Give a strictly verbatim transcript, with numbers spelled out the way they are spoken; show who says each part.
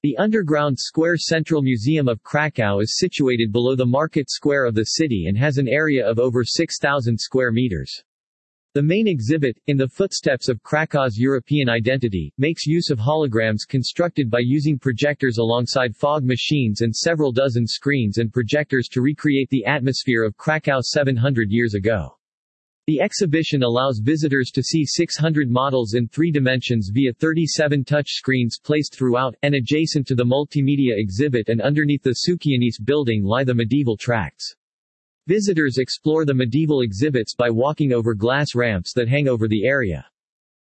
Speaker 1: The underground square Central Museum of Krakow is situated below the market square of the city and has an area of over six thousand square meters. The main exhibit, In the Footsteps of Krakow's European Identity, makes use of holograms constructed by using projectors alongside fog machines and several dozen screens and projectors to recreate the atmosphere of Krakow seven hundred years ago. The exhibition allows visitors to see six hundred models in three dimensions via thirty-seven touch screens placed throughout, and adjacent to the multimedia exhibit and underneath the Sukianis building lie the medieval tracts. Visitors explore the medieval exhibits by walking over glass ramps that hang over the area.